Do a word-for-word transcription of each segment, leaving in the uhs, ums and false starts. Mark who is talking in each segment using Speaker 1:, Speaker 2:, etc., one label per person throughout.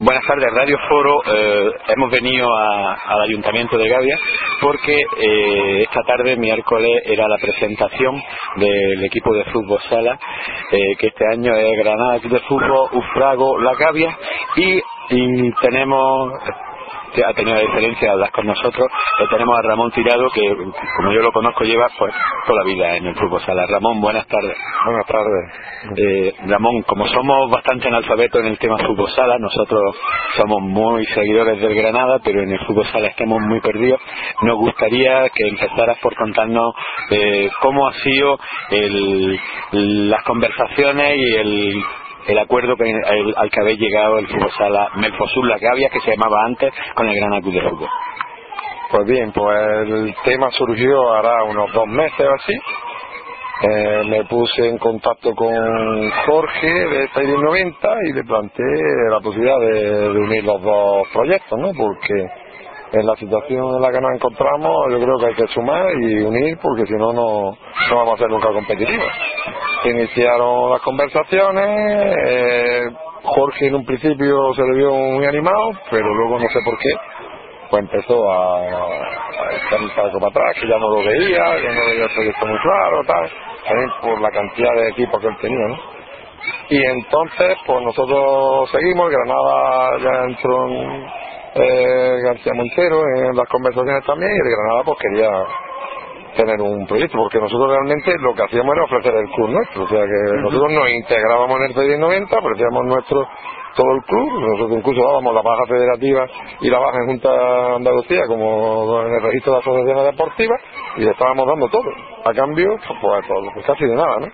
Speaker 1: Buenas tardes, Radio Foro. Eh, hemos venido a, al Ayuntamiento de Gavia porque eh, esta tarde, miércoles, era la presentación del equipo de fútbol sala, eh, que este año es Granada Club de Fútbol Ufrago La Gavia, y, y tenemos... que ha tenido la diferencia de hablar con nosotros. Eh, tenemos a Ramón Tirado, que como yo lo conozco lleva pues toda la vida en el fútbol sala. Ramón, buenas tardes.
Speaker 2: Buenas tardes.
Speaker 1: Eh, Ramón, como somos bastante analfabetos en el tema fútbol sala, nosotros somos muy seguidores del Granada, pero en el fútbol sala estamos muy perdidos. Nos gustaría que empezaras por contarnos eh, cómo ha sido el, las conversaciones y el el acuerdo que, el, al que habéis llegado el fútbol sala Melfosur La Gavia, que se llamaba antes, con el Granada Club de Fútbol.
Speaker 2: Pues bien, pues el tema surgió hará unos dos meses o así. Eh, me puse en contacto con Jorge de Stadium noventa y le planteé la posibilidad de, de unir los dos proyectos, ¿no? Porque en la situación en la que nos encontramos yo creo que hay que sumar y unir, porque si no, no no vamos a ser nunca competitivos. Iniciaron las conversaciones, eh, Jorge en un principio se le vio muy animado, pero luego no sé por qué pues empezó a, a echar un saco para atrás, que ya no lo veía, que no veía el proyecto muy claro, tal, también por la cantidad de equipos que él tenía, ¿no? Y entonces pues nosotros seguimos. Granada ya entró en eh, García Montero en las conversaciones también, y el Granada pues quería tener un proyecto, porque nosotros realmente lo que hacíamos era ofrecer el club nuestro, o sea que uh-huh. nosotros nos integrábamos en el T noventa, ofrecíamos nuestro todo el club, nosotros incluso dábamos la baja federativa y la baja en Junta de Andalucía como en el registro de asociaciones deportivas, y le estábamos dando todo, a cambio pues, pues, pues casi de nada, ¿no?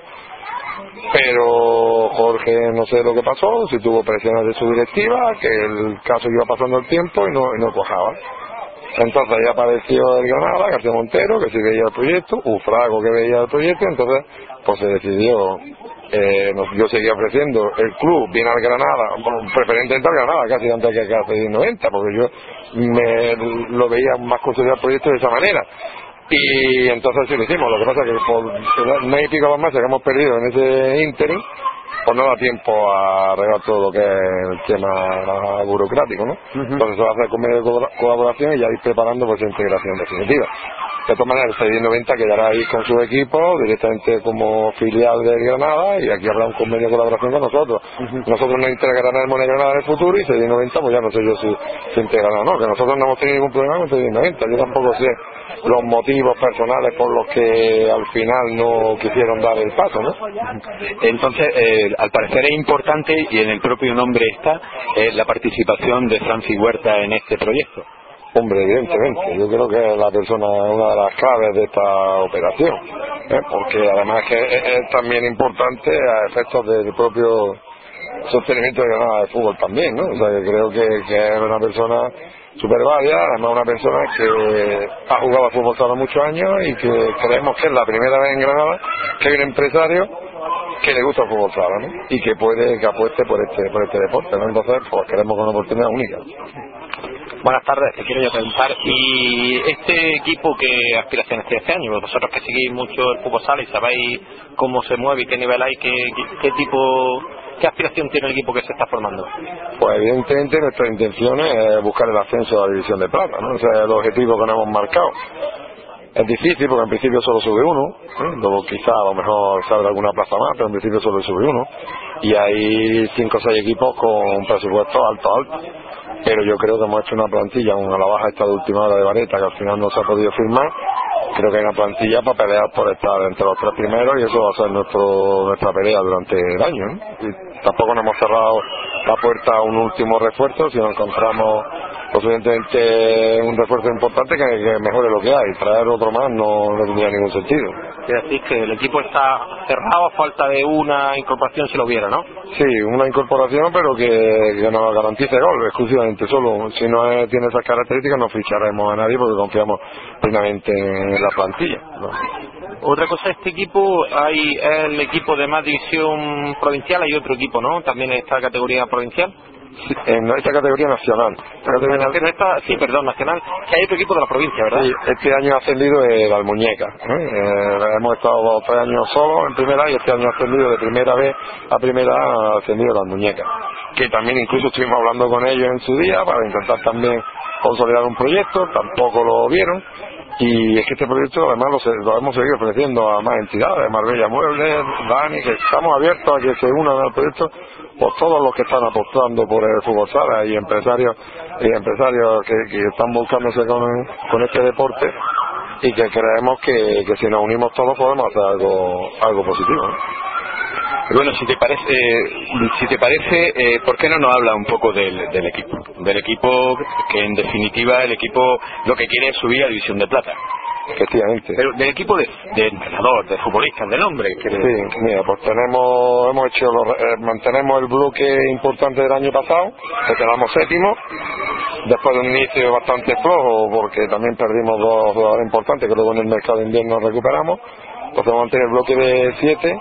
Speaker 2: Pero Jorge no sé lo que pasó, si tuvo presiones de su directiva, que el caso iba pasando el tiempo y no, y no cuajaba. Entonces ahí apareció el Granada, García Montero, que sí veía el proyecto, Ufrago, que veía el proyecto. Entonces pues se decidió, eh, nos, yo seguía ofreciendo el club bien al Granada, bueno, preferentemente al Granada casi antes que a Castilla noventa, porque yo me lo veía más considerado el proyecto de esa manera. Y entonces sí lo hicimos. Lo que pasa es que por un mes y pico dos meses que hemos perdido en ese ínterin, pues no da tiempo a arreglar todo lo que es el tema burocrático, ¿no? Uh-huh. Entonces se va a hacer convenio de colaboración y ya ir preparando pues esa integración definitiva. De todas maneras, el Stadium noventa quedará ahí con su equipo, directamente como filial del Granada, y aquí habrá un convenio de colaboración con nosotros. Uh-huh. Nosotros nos integraremos en el Granada en el futuro, y Stadium noventa, pues ya no sé yo si se integrará o no, que nosotros no hemos tenido ningún problema con Stadium noventa. Yo tampoco sé los motivos personales por los que al final no quisieron dar el paso, ¿no?
Speaker 1: Entonces, eh, al parecer es importante, y en el propio nombre está, eh, la participación de Francis Huerta en este proyecto.
Speaker 2: Hombre, evidentemente, yo creo que es la persona, una de las claves de esta operación, ¿eh? Porque además que es, es también importante a efectos del propio sostenimiento de Granada de fútbol también, ¿no? O sea, que creo que, que es una persona súper válida, además una persona que ha jugado a fútbol sala muchos años, y que creemos que es la primera vez en Granada que hay un empresario que le gusta el fútbol sala, ¿no? Y que puede, que apueste por este, por este deporte, ¿no? Entonces, pues queremos con una oportunidad única.
Speaker 1: Buenas tardes, te quiero yo preguntar, ¿y este equipo qué aspiraciones tiene este año? Vosotros que seguís mucho el fútbol sala y sabéis cómo se mueve y qué nivel hay, ¿qué, qué, qué tipo, qué aspiración tiene el equipo que se está formando?
Speaker 2: Pues evidentemente nuestra intención es buscar el ascenso a la división de plata, ¿no? Ese es el objetivo que nos hemos marcado. Es difícil porque en principio solo sube uno, ¿eh? Luego quizá a lo mejor se abre alguna plaza más, pero en principio solo sube uno, y hay cinco o seis equipos con presupuestos alto alto. Pero yo creo que hemos hecho una plantilla, una la baja esta de última hora de Vareta, que al final no se ha podido firmar. Creo que hay una plantilla para pelear por estar entre los tres primeros, y eso va a ser nuestro, nuestra pelea durante el año, ¿no? Y tampoco nos hemos cerrado la puerta a un último refuerzo. Si nos encontramos posiblemente un refuerzo importante, que, que mejore lo que hay. Traer otro más no, no tendría ningún sentido.
Speaker 1: Quiere decir que el equipo está cerrado a falta de una incorporación, si lo hubiera, ¿no?
Speaker 2: Sí, una incorporación, pero que, que nos garantice gol exclusivamente. Solo si no es, tiene esas características, no ficharemos a nadie, porque confiamos plenamente en la plantilla, ¿no?
Speaker 1: Otra cosa, este equipo, hay el equipo de más división provincial, hay otro equipo, ¿no? También en esta categoría provincial.
Speaker 2: En esta categoría nacional. Esta categoría
Speaker 1: En esta, sí, perdón, nacional, que hay otro equipo de la provincia, ¿verdad?
Speaker 2: Sí, este año ha ascendido el Almuñeca. ¿eh? Eh, hemos estado dos o tres años solos en primera y este año ha ascendido de primera vez a primera, ha ascendido el Almuñeca. Que también incluso estuvimos hablando con ellos en su día para intentar también consolidar un proyecto, tampoco lo vieron. Y es que este proyecto además lo, lo hemos seguido ofreciendo a más entidades, Marbella Muebles, Dani, que estamos abiertos a que se unan al proyecto por todos los que están apostando por el fútbol sala y empresarios y empresarios que, que están volcándose con, con este deporte y que creemos que, que si nos unimos todos podemos hacer algo algo positivo, ¿no?
Speaker 1: Bueno, si te parece, eh, si te parece, eh, ¿por qué no nos habla un poco del, del equipo? Del equipo que en definitiva el equipo lo que quiere es subir a División de Plata.
Speaker 2: Efectivamente.
Speaker 1: Pero del equipo de, de entrenador, de futbolistas, de nombre. Que
Speaker 2: sí, le... mira, pues tenemos, hemos hecho, los, eh, mantenemos el bloque importante del año pasado, que quedamos séptimo, después de un inicio bastante flojo, porque también perdimos dos jugadores importantes, que luego en el mercado de invierno recuperamos, pues hemos mantenido el bloque de siete.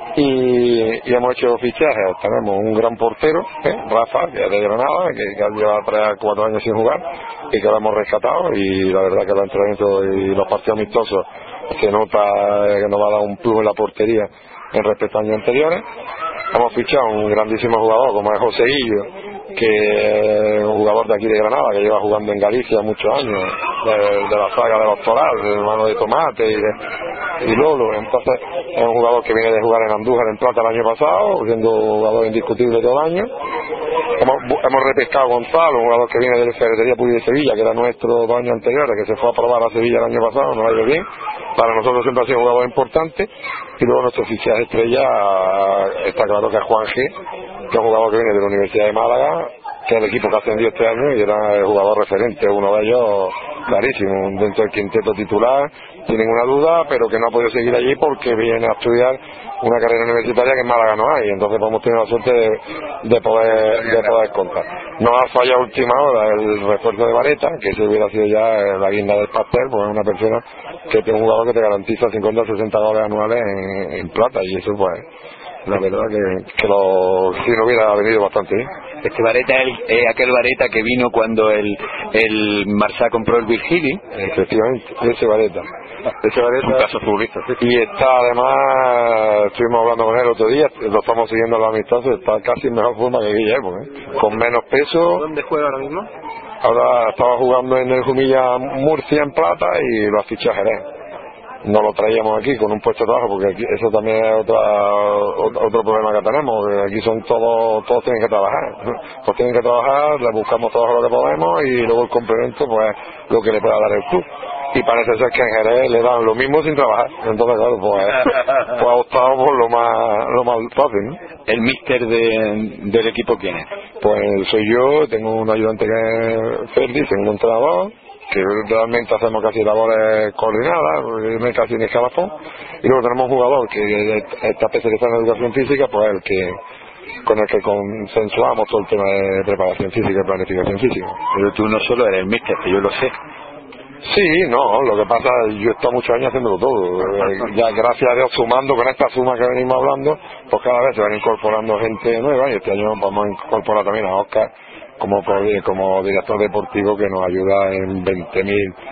Speaker 2: Y, y hemos hecho fichajes. Tenemos un gran portero, ¿eh? Rafa, que es de Granada, que, que lleva tres o cuatro años sin jugar y que lo hemos rescatado, y la verdad que los entrenamientos y los partidos amistosos se nota que nos va a dar un plus en la portería en respecto a años anteriores. Hemos fichado un grandísimo jugador como es José Guillo, que es un jugador de aquí de Granada, que lleva jugando en Galicia muchos años, de, de la saga de los Toral, de hermano de Tomate y, de, y Lolo. Entonces es un jugador que viene de jugar en Andújar en Plata el año pasado, siendo jugador indiscutible todo el año. Hemos, hemos repescado a Gonzalo, un jugador que viene de la Ferretería Puy de Sevilla, que era nuestro dos años anteriores, que se fue a probar a Sevilla el año pasado, nos ha ido bien. Para nosotros siempre ha sido un jugador importante. Y luego nuestro fichaje estrella, está claro que es Juan G, que es un jugador que viene de la Universidad de Málaga, que es el equipo que ascendió este año y era el jugador referente, uno de ellos clarísimo, dentro del quinteto titular, sin ninguna duda, pero que no ha podido seguir allí porque viene a estudiar una carrera universitaria que en Málaga no hay, entonces hemos tenido la suerte de, de poder de poder contar. Nos ha fallado a última hora el refuerzo de Vareta, que se hubiera sido ya la guinda del pastel, porque es una persona que tiene un jugador que te garantiza cincuenta o sesenta dólares anuales en, en plata, y eso pues la verdad que, que lo, si no hubiera venido bastante bien.
Speaker 1: Este Vareta es eh, aquel Vareta que vino cuando el, el Marsá compró el Virgili.
Speaker 2: Efectivamente, ese Vareta. Ese Vareta.
Speaker 1: Un caso futbolista, sí.
Speaker 2: Y está además, estuvimos hablando con él el otro día, lo estamos siguiendo en los amistosos, está casi en mejor forma que Guillermo, ¿eh? Con menos peso.
Speaker 1: ¿Dónde juega ahora mismo?
Speaker 2: Ahora estaba jugando en el Jumilla Murcia en plata y lo ha fichado Jerez. No lo traíamos aquí con un puesto de trabajo, porque aquí, eso también es otra, otro problema que tenemos, que aquí son todos, todos tienen que trabajar, pues tienen que trabajar, le buscamos todo lo que podemos y luego el complemento pues lo que le pueda dar el club, y parece ser que en Jerez le dan lo mismo sin trabajar, entonces claro, pues, pues ha optado por lo más, lo más fácil, ¿no?
Speaker 1: ¿El míster de, del equipo quién es?
Speaker 2: Pues soy yo, tengo un ayudante que es Ferdi, tengo un entrenador, que realmente hacemos casi labores coordinadas, no hay casi ni escalafón, y luego tenemos un jugador que está especializado en educación física, pues el que con el que consensuamos todo el tema de preparación física y planificación física.
Speaker 1: Pero tú no solo eres el míster, que yo lo sé.
Speaker 2: Sí, no, lo que pasa es que yo he estado muchos años haciéndolo todo, ya gracias a Dios sumando con esta suma que venimos hablando, pues cada vez se van incorporando gente nueva, y este año vamos a incorporar también a Oscar como como director deportivo, que nos ayuda en veinte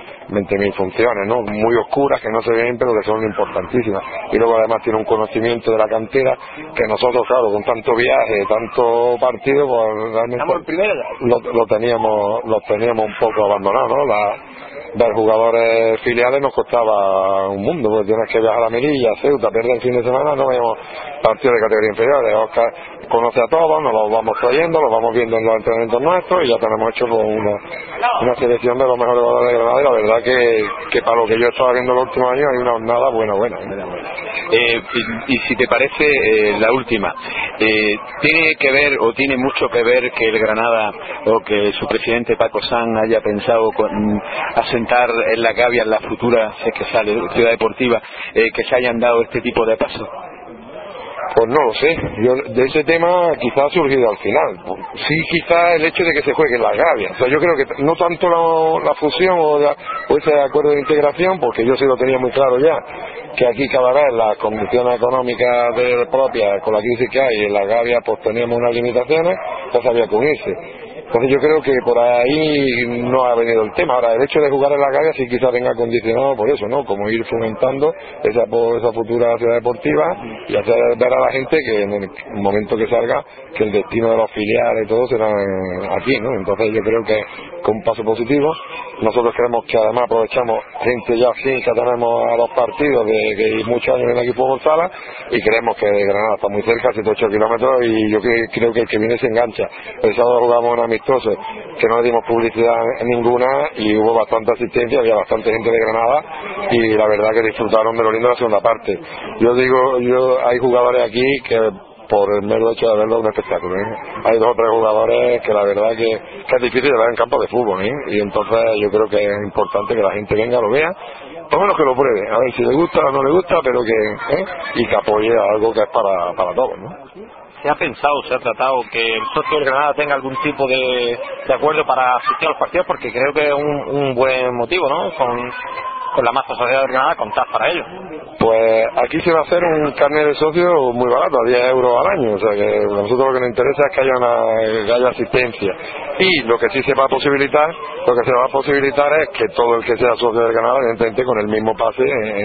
Speaker 2: mil funciones, ¿no? Muy oscuras, que no se ven, pero que son importantísimas. Y luego además tiene un conocimiento de la cantera que nosotros, claro, con tanto viaje, tanto partido, pues realmente lo, lo teníamos lo teníamos un poco abandonado, ¿no? La, ver jugadores filiales nos costaba un mundo, porque tienes que viajar a Melilla, a Ceuta, perder el fin de semana, no veíamos partidos de categoría inferiores. Oscar conoce a todos, nos los vamos trayendo, los vamos viendo en los entrenamientos nuestros, y ya tenemos hecho pues, una, una selección de los mejores jugadores de Granada, y la verdad que, que para lo que yo estaba viendo los últimos años hay una jornada buena, buena.
Speaker 1: Eh, y, y si te parece, eh, la última, eh, ¿tiene que ver o tiene mucho que ver que el Granada o que su presidente Paco Sanz haya pensado con asentar en la Gavia, en la futura, sé que sale, ciudad deportiva, eh, que se hayan dado este tipo de pasos?
Speaker 2: Pues no lo sé, yo de ese tema quizás ha surgido al final. Sí, quizás el hecho de que se juegue en las gavias. O sea, yo creo que no tanto la, la fusión o, la, o ese acuerdo de integración, porque yo sí lo tenía muy claro ya, que aquí cada vez las condiciones económicas de propias, con la crisis que hay en las gavias, pues teníamos unas limitaciones, entonces había que unirse. Entonces yo creo que por ahí no ha venido el tema. Ahora, el hecho de jugar en la Gavia sí quizá venga condicionado por eso, ¿no? Como ir fomentando esa, esa futura ciudad deportiva y hacer ver a la gente que en el momento que salga, que el destino de los filiales y todo será aquí, ¿no? Entonces yo creo que con un paso positivo. Nosotros creemos que además aprovechamos gente ya fin que tenemos a los partidos de que hay muchos años en el equipo Gonzala y creemos que Granada está muy cerca, ciento ocho kilómetros, y yo creo, creo que el que viene se engancha. El sábado jugamos un amistoso que no le dimos publicidad ninguna y hubo bastante asistencia, había bastante gente de Granada y la verdad que disfrutaron de lo lindo de la segunda parte. Yo digo, yo hay jugadores aquí que por el mero hecho de verlo un espectáculo, ¿eh? Hay dos o tres jugadores que la verdad que, que es difícil de ver en campo de fútbol, ¿eh? Y entonces yo creo que es importante que la gente venga, lo vea, por lo menos que lo pruebe, a ver si le gusta o no le gusta, pero que ¿eh? Y que apoye algo que es para, para todos, ¿no?
Speaker 3: ¿Se ha pensado, se ha tratado que el socio del Granada tenga algún tipo de, de acuerdo para asistir a los partidos? Porque creo que es un, un buen motivo, ¿no? Con, con la masa social del Granada contar para ello.
Speaker 2: Pues aquí se va a hacer un carnet de socio muy barato, a diez euros al año, o sea que a nosotros lo que nos interesa es que haya, una, que haya asistencia. Y lo que sí se va a posibilitar, lo que se va a posibilitar es que todo el que sea socio del Granada, evidentemente con el mismo pase,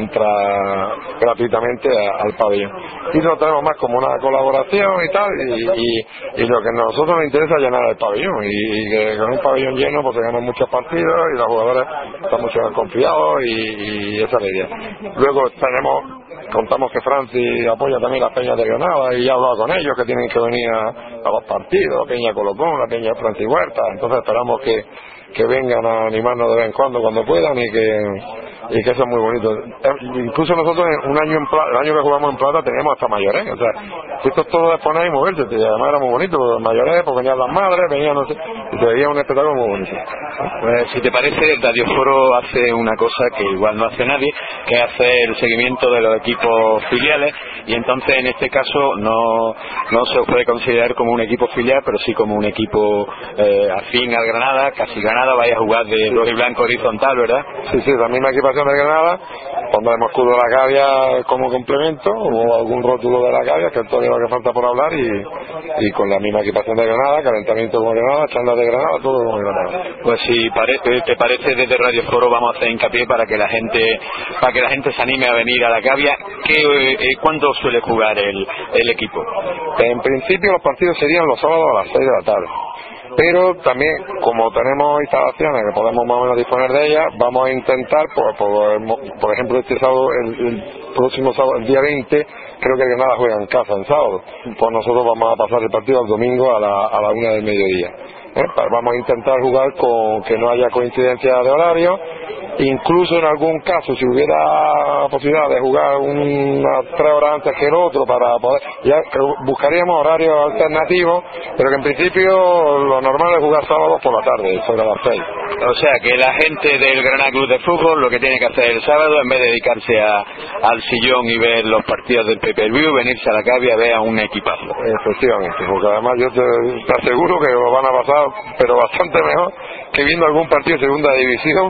Speaker 2: entra gratuitamente a, al pabellón. Y lo tenemos más como una colaboración y tal, y, y, y lo que a nosotros nos interesa es llenar el pabellón, y, y que con un pabellón lleno pues se ganan muchos partidos y los jugadores están mucho más confiados, y, y esa es la idea. Luego tenemos contamos que Francis apoya también las peñas de Granada y ya he hablado con ellos que tienen que venir a, a los partidos, la peña Colocón, la peña Francis Huerta, entonces esperamos que, que vengan a animarnos de vez en cuando cuando puedan y que y que eso es muy bonito. Incluso nosotros un año en plata, el año que jugamos en plata teníamos hasta mayores, o sea, esto es todo de poner y moverse, y además era muy bonito, porque mayores, pues venían las madres, venían no sé, y se veía un espectáculo muy bonito.
Speaker 1: Pues si te parece, Radio Foro hace una cosa que igual no hace nadie, que es hacer el seguimiento de los equipos filiales, y entonces en este caso no, no se os puede considerar como un equipo filial, pero sí como un equipo eh, afín al Granada, casi Granada, vaya a jugar de rojo y blanco horizontal, ¿verdad?
Speaker 2: Sí, sí, la misma equipación de Granada, pondremos escudo de la Gavia como complemento, o algún rótulo de la Gavia, que es todo lo que falta por hablar, y, y con la misma equipación de Granada, calentamiento con Granada, chándal de Granada, todo con Granada.
Speaker 1: Pues si pare, te parece, desde Radio Foro vamos a hacer hincapié para que la gente para que la gente se anime a venir a la Gavia. ¿Qué, eh, ¿Cuándo suele jugar el, el equipo?
Speaker 2: En principio los partidos serían los sábados a las seis de la tarde. Pero también, como tenemos instalaciones que podemos más o menos disponer de ellas, vamos a intentar, por, por, por ejemplo, este sábado, el, el próximo sábado, el día veinte, creo que Granada juega en casa en sábado. Pues nosotros vamos a pasar el partido al domingo a la, a la una del mediodía. ¿Eh? Vamos a intentar jugar con que no haya coincidencia de horario. Incluso en algún caso, si hubiera posibilidad de jugar unas tres horas antes que el otro, para poder, ya buscaríamos horarios alternativos, pero que en principio lo normal es jugar sábados por la tarde, sobre las seis.
Speaker 1: O sea que la gente del Granada Club de Fútbol lo que tiene que hacer el sábado, en vez de dedicarse a, al sillón y ver los partidos del pay-per-view, venirse a la Gavia a ver a un equipazo.
Speaker 2: Efectivamente, porque además yo te, te aseguro que lo van a pasar, pero bastante mejor que viendo algún partido de segunda división.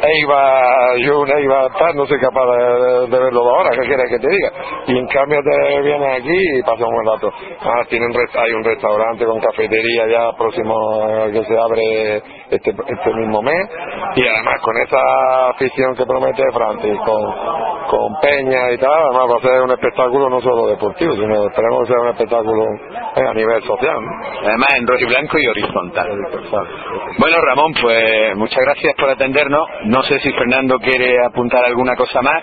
Speaker 2: Eibar, yo un Eibar tal, no soy capaz de, de verlo de ahora, ¿qué quieres que te diga? Y en cambio te vienes aquí y pasas un buen rato. Ah, tienen, hay un restaurante con cafetería ya próximo que se abre este, este mismo mes, y además con esa afición que promete Francis, con, con Peña y tal, además va a ser un espectáculo no solo deportivo, sino esperemos que sea un espectáculo eh, a nivel social, ¿no?
Speaker 1: Además en rojo y blanco y horizontal. Bueno, Ramón, pues muchas gracias por atendernos. No sé si Fernando quiere apuntar alguna cosa más,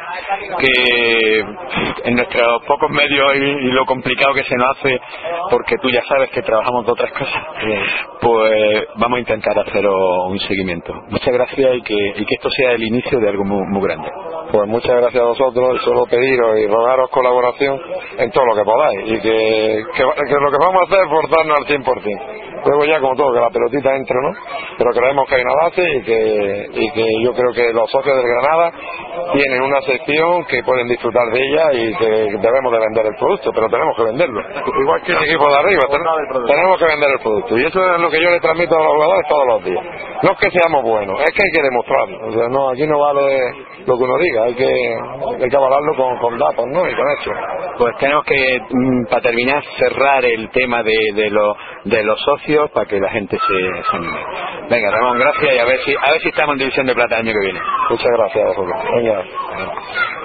Speaker 1: que en nuestros pocos medios y, y lo complicado que se nos hace, porque tú ya sabes que trabajamos de otras cosas, pues vamos a intentar hacer un seguimiento. Muchas gracias, y que, y que esto sea el inicio de algo muy, muy grande.
Speaker 2: Pues muchas gracias a vosotros, y solo pediros y rogaros colaboración en todo lo que podáis, y que, que, que lo que vamos a hacer es forzarnos al cien por ciento. Luego ya como todo, que la pelotita entre, ¿no? Pero creemos que hay una base y que, y que yo creo que los socios del Granada tienen una sección que pueden disfrutar de ella y que debemos de vender el producto, pero tenemos que venderlo. Igual que el equipo de arriba, ten, tenemos que vender el producto. Y eso es lo que yo le transmito a los jugadores todos los días. No es que seamos buenos, es que hay que demostrarlo. O sea, no, aquí no vale lo que uno diga, hay que, hay que avalarlo con, con datos, ¿no? Y con hechos.
Speaker 1: Pues tenemos que, mm, para terminar, cerrar el tema de, de, lo, de los socios para que la gente se, se anime. Venga, Ramón, gracias y a ver si a ver si estamos en División de Plata el año que viene.
Speaker 2: Muchas gracias a vosotros. Venga.